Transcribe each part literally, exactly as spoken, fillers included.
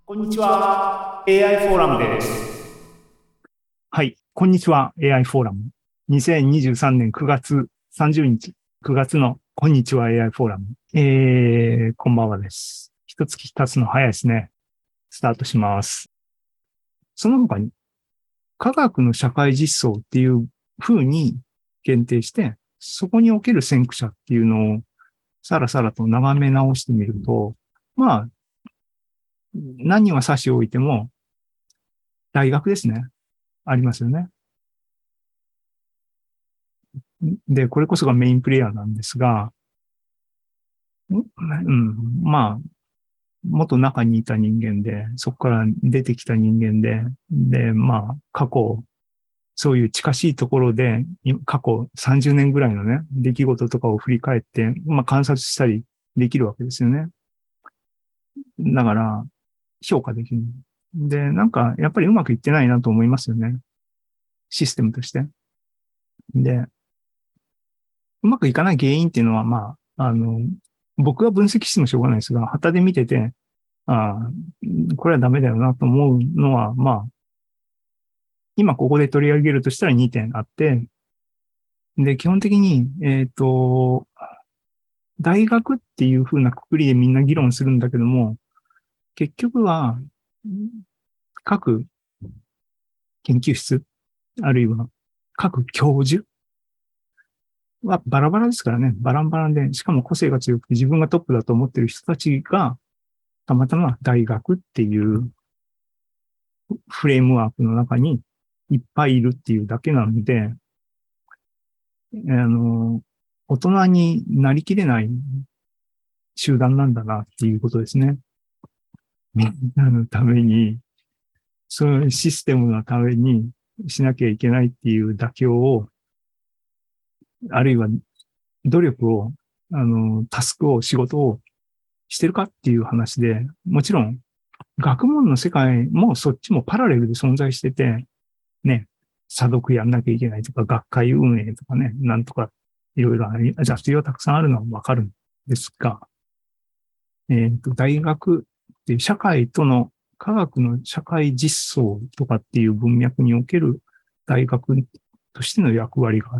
こんにちは。エーアイ フォーラムです。 はい。こんにちは。エーアイ フォーラム。にせんにじゅうさんねんくがつさんじゅうにち。くがつのこんにちは エーアイ フォーラム。えー、こんばんはです。一月経つの早いですね。スタートします。その他に、科学の社会実装っていう風に限定して、そこにおける先駆者っていうのをさらさらと眺め直してみると、まあ、何は差し置いても、大学ですね。ありますよね。で、これこそがメインプレイヤーなんですが、うん、まあ、元中にいた人間で、そこから出てきた人間で、で、まあ、過去、そういう近しいところで、過去さんじゅうねんぐらいのね、出来事とかを振り返って、まあ、観察したりできるわけですよね。だから、評価できる。で、なんか、やっぱりうまくいってないなと思いますよね。システムとして。で、うまくいかない原因っていうのは、まあ、あの、僕が分析してもしょうがないですが、旗で見てて、ああ、これはダメだよなと思うのは、まあ、今ここで取り上げるとしたらにてんあって、で、基本的に、えっと、大学っていう風なくくりでみんな議論するんだけども、結局は、各研究室、あるいは各教授はバラバラですからね、バランバランで、しかも個性が強くて自分がトップだと思ってる人たちが、たまたま大学っていうフレームワークの中にいっぱいいるっていうだけなので、あの、大人になりきれない集団なんだなっていうことですね。みんなのために、そのシステムのためにしなきゃいけないっていう妥協を、あるいは努力を、あの、タスクを、仕事をしてるかっていう話で、もちろん学問の世界もそっちもパラレルで存在してて、ね、査読やんなきゃいけないとか、学会運営とかね、なんとか、いろいろあり、雑用たくさんあるのはわかるんですが、えっと、大学っていう社会との科学の社会実装とかっていう文脈における大学としての役割があって、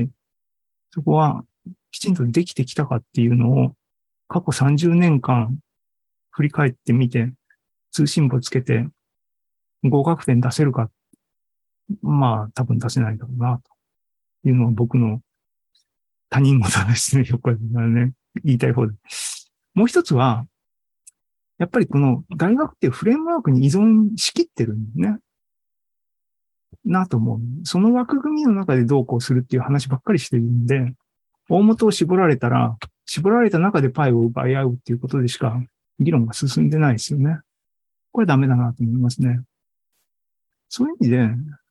そこはきちんとできてきたかっていうのを過去さんじゅうねんかん振り返ってみて、通信簿つけて合格点出せるか、まあ多分出せないだろうな、というのは僕の他人事ですね、よくね、言いたい方で。もう一つは、やっぱりこの大学っていうフレームワークに依存しきってるんですね。なと思う。その枠組みの中でどうこうするっていう話ばっかりしてるんで、大元を絞られたら、絞られた中でパイを奪い合うっていうことでしか議論が進んでないですよね。これダメだなと思いますね。そういう意味で、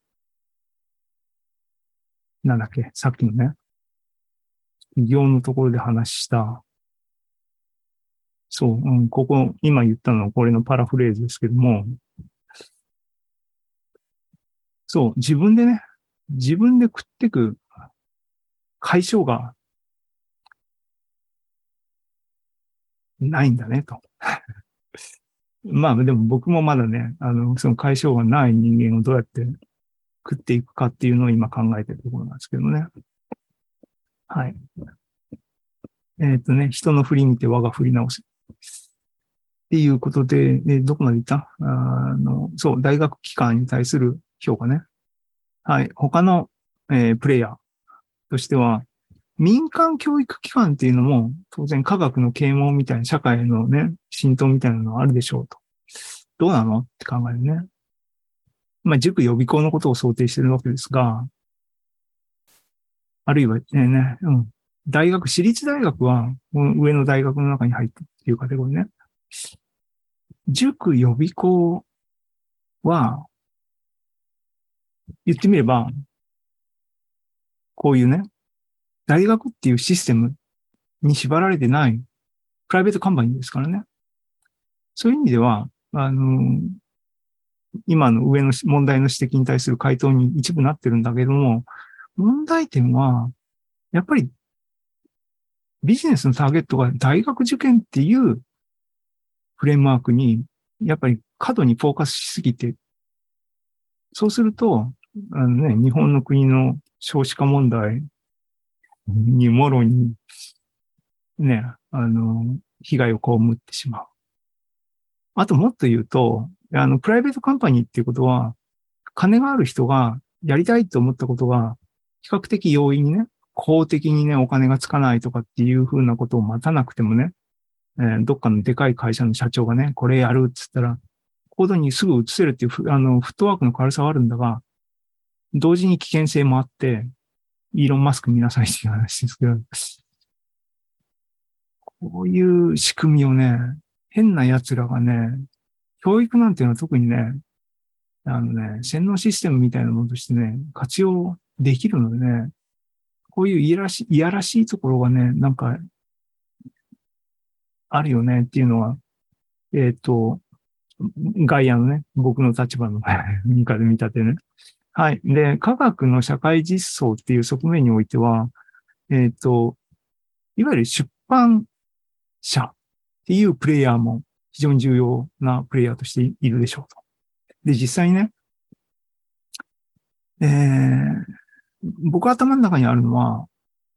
なんだっけ、さっきのね、企業のところで話した、そう、うん、ここ、今言ったのはこれのパラフレーズですけども、そう、自分でね、自分で食ってく解消がないんだね、と。まあでも僕もまだね、あの、その解消がない人間をどうやって食っていくかっていうのを今考えてるところなんですけどね。はい。えっ、とね、人の振り見て我が振り直す。っていうことで、えどこまで行ったあの、そう、大学機関に対する評価ね。はい。他の、えープレイヤーとしては、民間教育機関っていうのも、当然科学の啓蒙みたいな、社会のね、浸透みたいなのがあるでしょうと。どうなのって考えるね。まあ、塾予備校のことを想定しているわけですが、あるいは、えね、うん。大学、私立大学は、上の大学の中に入ってっていうカテゴリーね。塾予備校は、言ってみれば、こういうね、大学っていうシステムに縛られてないプライベートカンパニーですからね。そういう意味では、あの、今の上の問題の指摘に対する回答に一部なってるんだけども、問題点は、やっぱりビジネスのターゲットが大学受験っていうフレームワークに、やっぱり過度にフォーカスしすぎて、そうすると、あのね、日本の国の少子化問題にもろに、ね、あの、被害を被ってしまう。あともっと言うと、あの、プライベートカンパニーっていうことは、金がある人がやりたいと思ったことが、比較的容易にね、公的にね、お金がつかないとかっていうふうなことを待たなくてもね、えーどっかのでかい会社の社長がね、これやるって言ったら、行動にすぐ移せるっていうふ、あの、フットワークの軽さはあるんだが、同時に危険性もあって、イーロン・マスク見なさいっていう話ですけど、こういう仕組みをね、変な奴らがね、教育なんていうのは特にね、あのね、洗脳システムみたいなものとしてね、活用できるのでね、こういういやらしい、いやらしいところがね、なんか、あるよねっていうのは、えっと、外野のね、僕の立場の見方で見たってね。はい。で、科学の社会実装っていう側面においては、えっと、いわゆる出版社っていうプレイヤーも非常に重要なプレイヤーとしているでしょうと。で、実際にね、えー、僕頭の中にあるのは、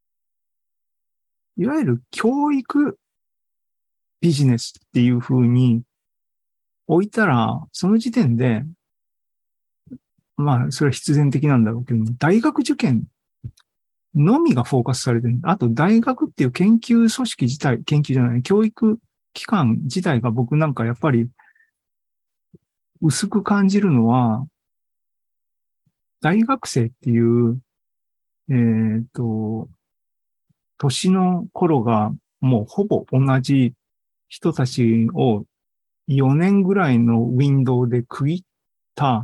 いわゆる教育ビジネスっていう風に置いたら、その時点で、まあ、それは必然的なんだろうけど、大学受験のみがフォーカスされてる。あと、大学っていう研究組織自体、研究じゃない、教育機関自体が僕なんかやっぱり薄く感じるのは、大学生っていう、えっと、年の頃がもうほぼ同じ人たちをよねんぐらいのウィンドウで区切った、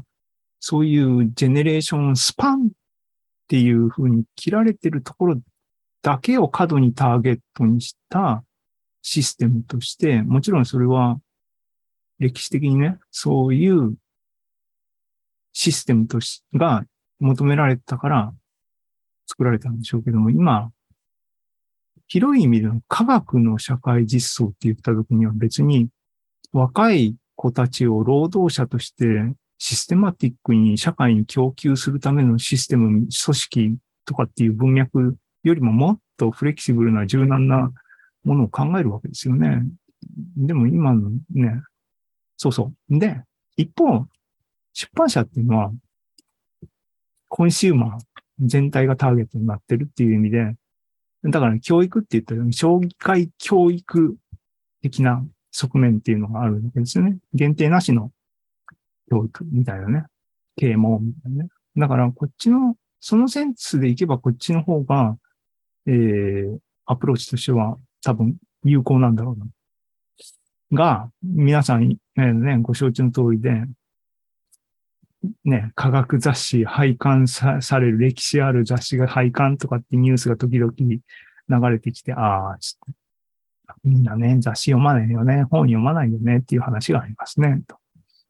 そういうジェネレーションスパンっていう風に切られてるところだけを過度にターゲットにしたシステムとして、もちろんそれは歴史的にね、そういうシステムとしが求められたから作られたんでしょうけども、今、広い意味での科学の社会実装って言った時には別に若い子たちを労働者としてシステマティックに社会に供給するためのシステム、組織とかっていう文脈よりももっとフレキシブルな柔軟なものを考えるわけですよね。でも今のね、そうそう。で、一方、出版社っていうのはコンシューマー全体がターゲットになってるっていう意味で、だから教育って言ったら、障害教育的な側面っていうのがあるわけですよね。限定なしの教育みたいなね。啓蒙みたいなね。だからこっちの、そのセンスでいけばこっちの方が、えー、アプローチとしては多分有効なんだろうな。が、皆さん、ね、ご承知の通りで、ね、科学雑誌廃刊さされる歴史ある雑誌が廃刊とかってニュースが時々流れてきて、ああ、ちょっとみんなね、雑誌読まないよね、本読まないよねっていう話がありますね。と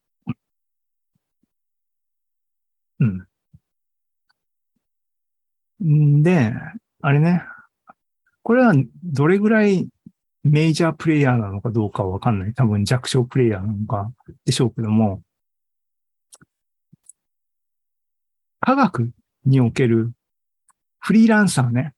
うん。んで、あれね、これはどれぐらいメジャープレイヤーなのかどうかはわかんない。多分弱小プレイヤーなのかでしょうけども、科学におけるフリーランサーね。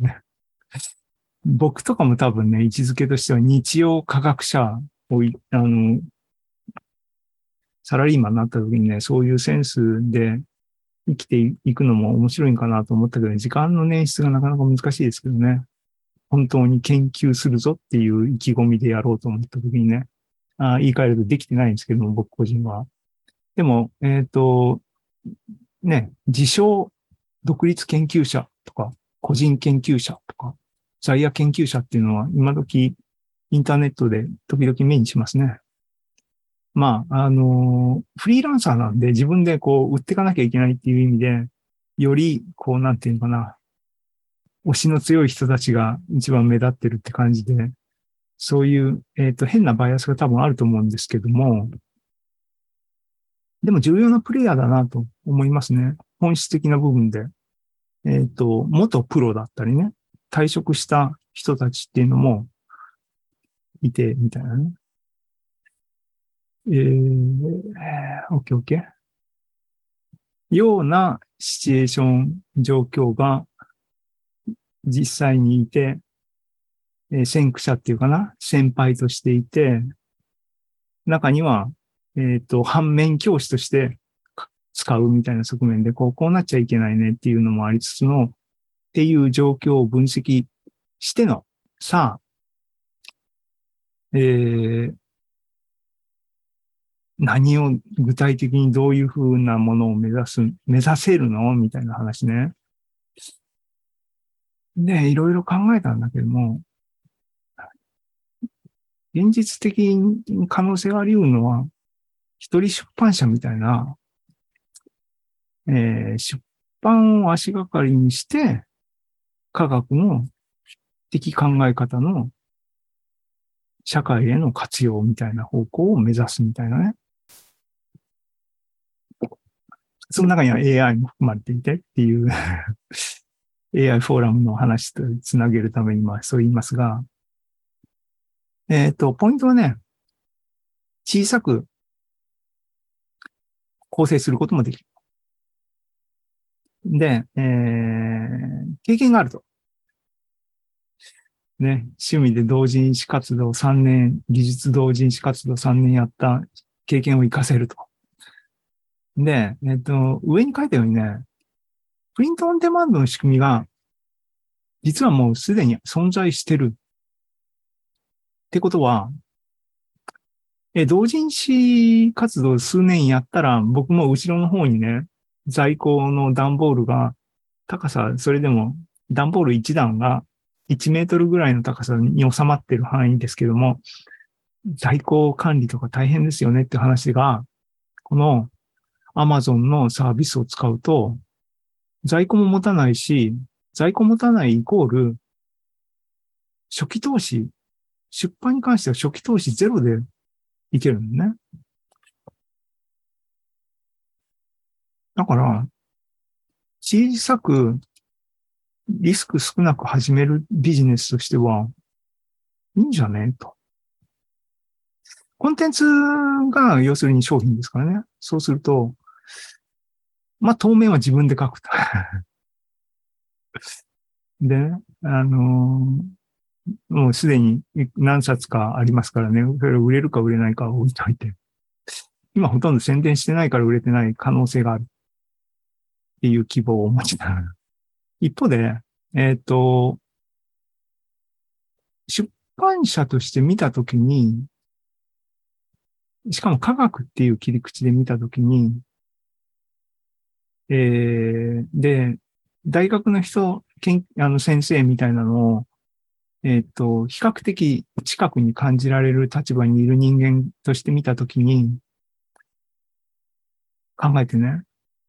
僕とかも多分ね、位置づけとしては日曜科学者をい、あの、サラリーマンになった時にね、そういうセンスで生きていくのも面白いんかなと思ったけど、時間の捻出がなかなか難しいですけどね。本当に研究するぞっていう意気込みでやろうと思った時にね、あ言い換えるとできてないんですけども、僕個人は。でも、えっと、ね、自称独立研究者とか、個人研究者とか、在野研究者っていうのは今時インターネットで時々目にしますね。まあ、あの、フリーランサーなんで自分でこう売っていかなきゃいけないっていう意味で、よりこうなんていうのかな、推しの強い人たちが一番目立ってるって感じで、そういう、えっと、変なバイアスが多分あると思うんですけども、でも重要なプレイヤーだなと思いますね。本質的な部分で。えっと、元プロだったりね、退職した人たちっていうのもいて、みたいなね。 えー、オッケーオッケー。ようなシチュエーション、状況が実際にいて、えー先駆者っていうかな、先輩としていて、中には、えっと、反面教師として使うみたいな側面で、こう、こうなっちゃいけないねっていうのもありつつの、っていう状況を分析しての、さあ、えー、何を具体的にどういうふうなものを目指す、目指せるのみたいな話ね。で、いろいろ考えたんだけども、現実的に可能性があり得るのは、一人出版社みたいな、えー、出版を足がかりにして、科学の的考え方の社会への活用みたいな方向を目指すみたいなね。その中には エーアイ も含まれていてっていうエーアイ フォーラムの話とつなげるためにまあそう言いますが、えっと、ポイントはね、小さく構成することもできる。で、えー、経験があると。ね、趣味で同人誌活動さんねん、技術同人誌活動さんねんやった経験を活かせると。で、えっと、上に書いたようにね、プリントオンデマンドの仕組みが、実はもうすでに存在してる。ってことは、え、同人誌活動数年やったら、僕も後ろの方にね、在庫の段ボールが、高さ、それでも、段ボールいち段がいちメートルぐらいの高さに収まってる範囲ですけども、在庫管理とか大変ですよねって話が、この Amazon のサービスを使うと、在庫も持たないし、在庫持たないイコール、初期投資、出版に関しては初期投資ゼロでいけるんだね。だから、小さくリスク少なく始めるビジネスとしては、いいんじゃねと。コンテンツが要するに商品ですからね。そうすると、まあ当面は自分で書くと。でね、あのー、もうすでに何冊かありますからね、それ売れるか売れないかは置いといて。今ほとんど宣伝してないから売れてない可能性があるっていう希望をお持ちながら。一方で、えっと、出版社として見たときに、しかも科学っていう切り口で見たときに、えー、で、大学の人、研あの先生みたいなのを、えっと、比較的近くに感じられる立場にいる人間として見たときに、考えてね。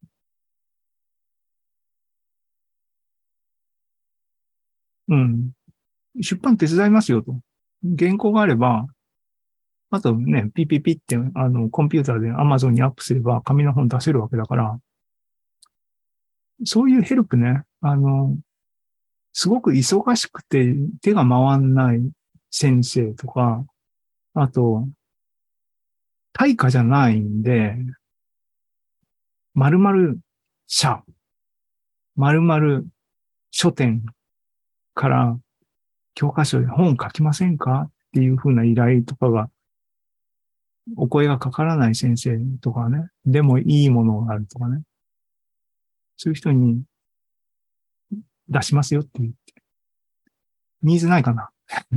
うん。出版手伝いますよと。原稿があれば、あとね、ピピピって、あの、コンピューターで Amazon にアップすれば紙の本出せるわけだから、そういうヘルプね、あの、すごく忙しくて手が回んない先生とか、あと、対価じゃないんで、〇〇社、〇〇書店から教科書で本書きませんかっていうふうな依頼とかが、お声がかからない先生とかね、でもいいものがあるとかね、そういう人に出しますよって言って、ニーズないかな。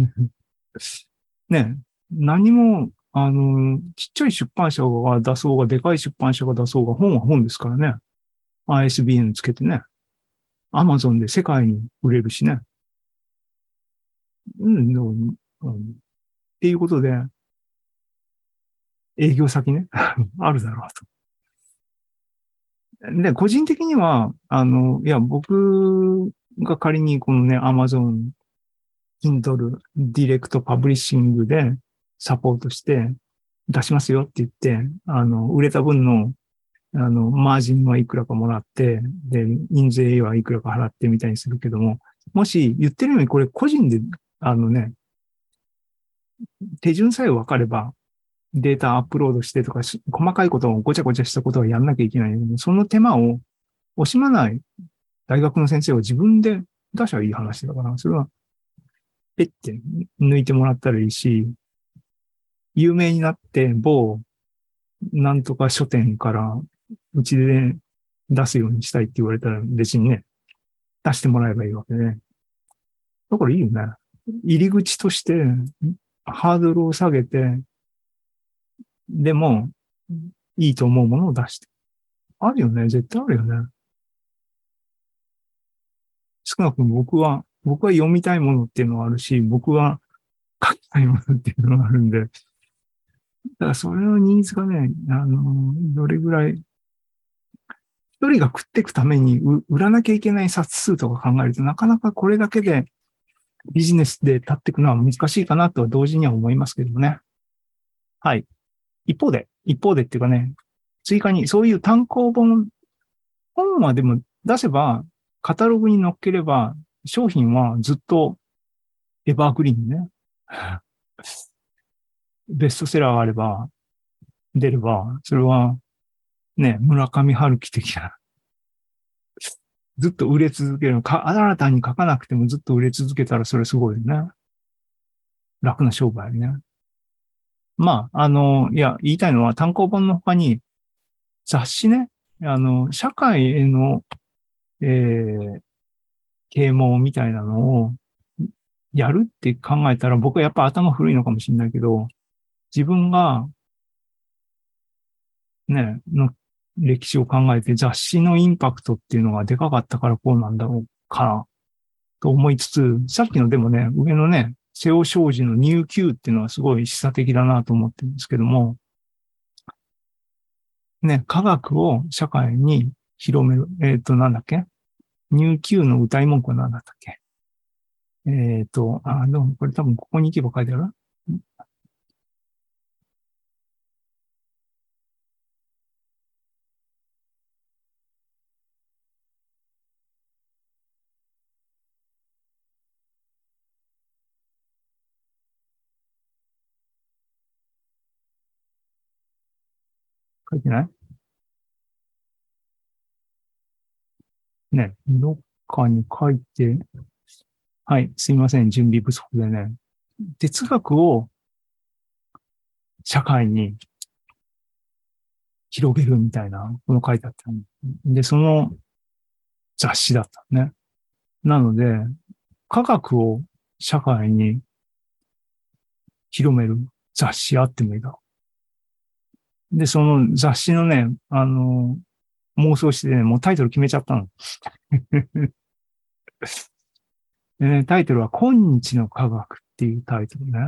ね、何も、あの、ちっちゃい出版社が出そうが、でかい出版社が出そうが、本は本ですからね。アイエスビーエヌ つけてね。アマゾンで世界に売れるしね。うん、うんっていうことで、営業先ね、あるだろうと。で、個人的には、あの、いや、僕が仮にこのね、Amazon、Kindle、Direct Publishing でサポートして出しますよって言って、あの、売れた分の、あの、マージンはいくらかもらって、で、印税はいくらか払ってみたいにするけども、もし言ってるようにこれ個人で、あのね、手順さえ分かれば、 データアップロードしてとか、細かいことをごちゃごちゃしたことはやんなきゃいけないけど、その手間を惜しまない大学の先生を自分で出しゃいい話だから、それは、ペッて抜いてもらったらいいし、有名になって某なんとか書店からうちで出すようにしたいって言われたら別にね、出してもらえばいいわけで。だからいいよね。入り口としてハードルを下げて、でもいいと思うものを出して。あるよね。絶対あるよね。少なくとも僕は、僕は読みたいものっていうのがあるし、僕は書きたいものっていうのがあるんで、だからそれのニーズがね、あの、どれぐらい、一人が食っていくために売らなきゃいけない冊数とか考えると、なかなかこれだけでビジネスで立っていくのは難しいかなとは同時には思いますけどね。はい。一方で、一方でっていうかね、追加にそういう単行本、本はでも出せば、カタログに載っければ、商品はずっとエバーグリーンね。ベストセラーがあれば、出れば、それはね、村上春樹的な、ずっと売れ続ける。か、新たに書かなくてもずっと売れ続けたらそれすごいよね。楽な商売ね。まあ、あの、いや、言いたいのは単行本の他に雑誌ね、あの、社会への、えー、啓蒙みたいなのをやるって考えたら僕はやっぱ頭古いのかもしれないけど、自分がね、の歴史を考えて雑誌のインパクトっていうのがでかかったからこうなんだろうかなと思いつつ、さっきのでもね、上のね、瀬尾商事のニュー Q っていうのはすごい示唆的だなと思ってるんですけども、ね、科学を社会に広める。えっ、ー、と、なんだっけニュー Q の歌い文句は何だったっけえっ、ー、と、あ、でもこれ多分ここに行けば書いてある書いてないね、どっかに書いて、はい、すいません、準備不足でね。哲学を社会に広げるみたいな、この書いてあった、ね。で、その雑誌だったね。なので、科学を社会に広める雑誌あってもいいだろう。で、その雑誌のね、あの、妄想してね、もうタイトル決めちゃったの。でね、タイトルは今日の科学っていうタイトルね。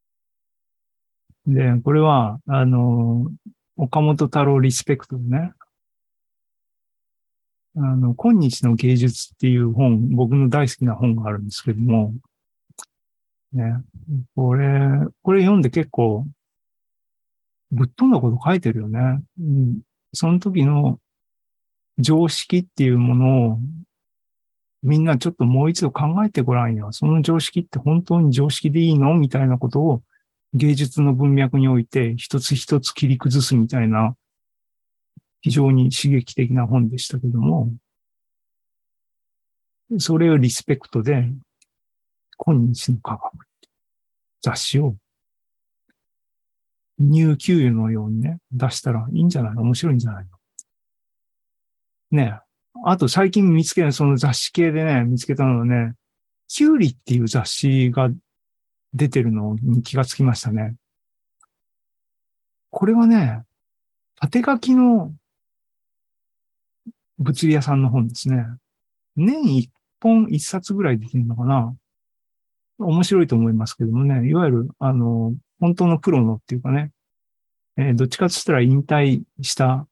で、これは、あの、岡本太郎リスペクトでね、あの、今日の芸術っていう本、僕の大好きな本があるんですけども、ね、これ、これ読んで結構、ぶっ飛んだこと書いてるよね。うん、その時の常識っていうものを、みんなちょっともう一度考えてごらんよ。その常識って本当に常識でいいのみたいなことを芸術の文脈において一つ一つ切り崩すみたいな非常に刺激的な本でしたけども、それをリスペクトで今日の科学雑誌をニューキューのようにね、出したらいいんじゃないの面白いんじゃないのねえ。あと最近見つけた、その雑誌系でね、見つけたのはね、キュウリっていう雑誌が出てるのに気がつきましたね。これはね、縦書きの物理屋さんの本ですね。年一本一冊ぐらいできるのかな面白いと思いますけどもね、いわゆる、あの、本当のプロのっていうかね、えー、どっちかとしたら引退した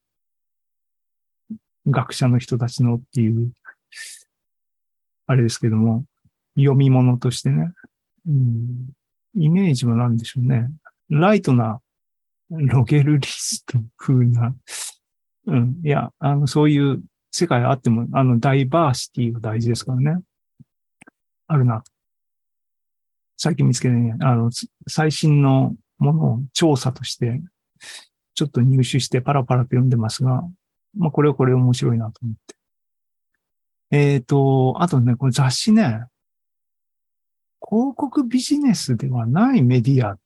学者の人たちのっていう、あれですけども、読み物としてね、うん、イメージは何でしょうね。ライトなロゲルリスト風な、うん、いや、あの、そういう世界あっても、あの、ダイバーシティが大事ですからね。あるな。最近見つけてね、あの、最新のものを調査として、ちょっと入手してパラパラと読んでますが、まあこれはこれ面白いなと思って。えっと、あとね、これ雑誌ね、広告ビジネスではないメディア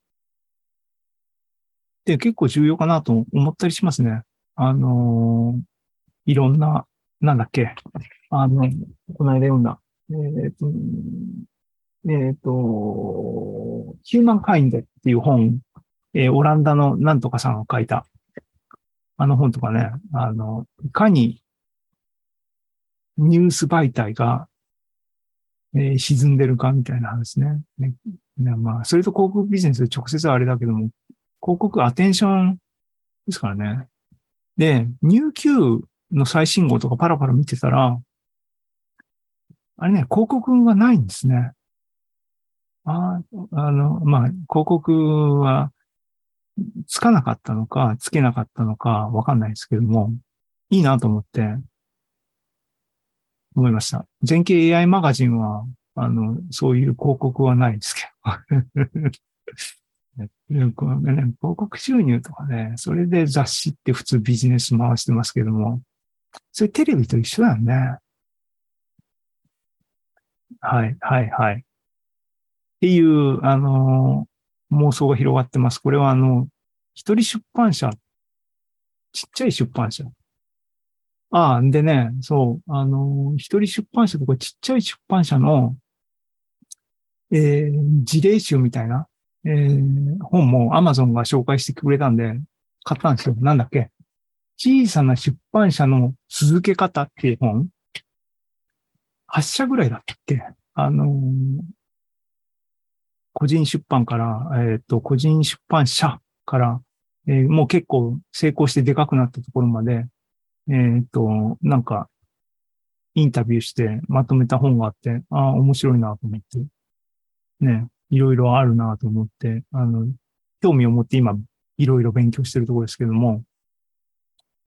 って結構重要かなと思ったりしますね。あの、いろんな、なんだっけ、あの、この間読んだ、えっと、えっと、ヒューマンカインドっていう本、えーオランダのなんとかさんが書いた、あの本とかね、あの、いかにニュース媒体が、えー沈んでるかみたいな話ね。ねねまあ、それと広告ビジネスで直接はあれだけども、広告アテンションですからね。で、ニューキューの最新号とかパラパラ見てたら、あれね、広告がないんですね。ああの、まあ、広告はつかなかったのか、つけなかったのか、わかんないですけども、いいなと思って思いました。全景 エーアイ マガジンは、あの、そういう広告はないですけど。広告収入とかね、それで雑誌って普通ビジネス回してますけども、それテレビと一緒だよね。はい、はい、はい。っていう、あの、妄想が広がってます。これはあの、一人出版社、ちっちゃい出版社。ああ、でね、そう、あの、一人出版社とかちっちゃい出版社の、えー、事例集みたいな、えー、本も Amazon が紹介してくれたんで、買ったんですよ。なんだっけ。小さな出版社の続け方っていう本、はっしゃぐらいだったっけ。あのー個人出版から、えっと、個人出版社から、えーもう結構成功してでかくなったところまで、えっと、なんか、インタビューしてまとめた本があって、ああ、面白いなと思って、ね、いろいろあるなと思って、あの、興味を持って今、いろいろ勉強してるところですけども、